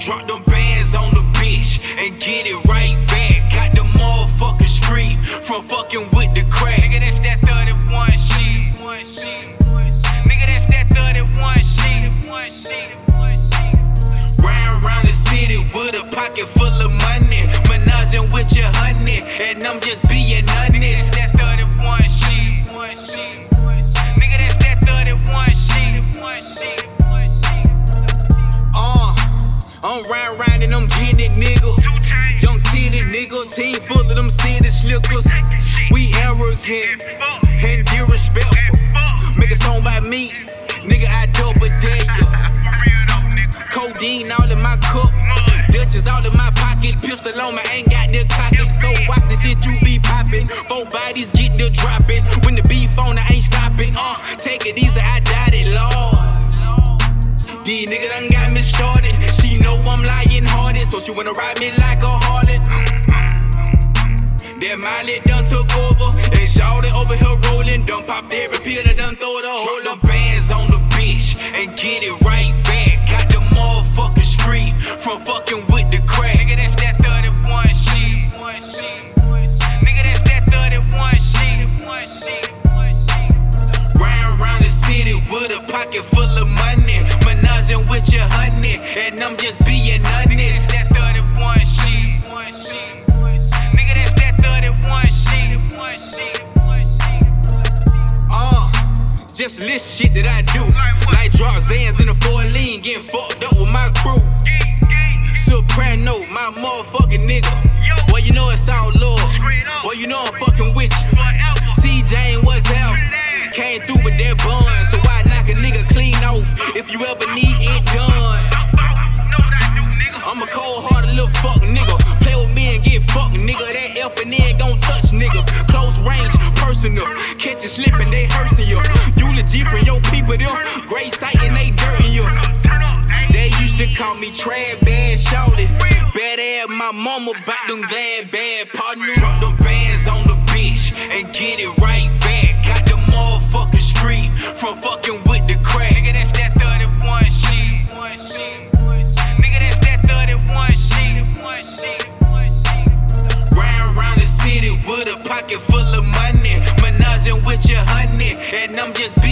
Drop them bands on the bitch and get it right back. Got the motherfucking street from fucking with the crack. Nigga, that's that 31 shit. Nigga, that's that 31 shit. Round the city with a pocket full of money. Menaging with your honey, and I'm just being honest. Nigga, that's that 31 shit. Nigga, that's that 31 shit. I'm round and I'm getting it, nigga. Young titty nigga, team full of them city slickers. We arrogant and disrespectful. Make a song by me, nigga, I double dare ya. Codeine all in my cup, Dutchess all in my pocket. Pistol on me, ain't got the cocket. So watch the shit you be poppin'. Both bodies get the dropping. When the beef on, I ain't stopping. Take it easy, I doubt it, Lord. These niggas done got me started. She know I'm lying hearted, so she wanna ride me like a harlot. That Miley done took over, and shawty over here rolling. Done popped every pill that done throw the whole. Drop the bands on the bitch and get it right back. Got the motherfucking street from fucking with the crack. Nigga, that's that 31 shit. Nigga, that's that 31 shit. Round the city with a pocket full of money. Menaging with your honey, and I'm just being honest. Nigga, that's that 31 shit. Nigga, that's that 31 shit. Just list shit that I do. Like drop Zans in the 4 lean, getting fucked up with my crew. Soprano, my motherfucking nigga. Boy, you know it's all love. Boy, you know I'm fucking with you. CJ, what's out? Came through with that bun, so I knock a nigga clean off if you ever need it done. I'm a cold-hearted little fuck nigga. Play with me and get fucked, nigga. That F and N gon' touch niggas. Close range, personal. Catch you slipping, they hurting you. Eulogy from your people, them. Great sight and they dirting you. They used to call me Trad Bad Shawty. Bad ass, my mama bout them glad bad partners. Drop them bands on the bitch and get it right back. Got the motherfucking street from fucking with the crack. Nigga, that's that 31 shit. Nigga, that's that 31 shit. Round the city with a pocket full of money. Menaging with your honey, and I'm just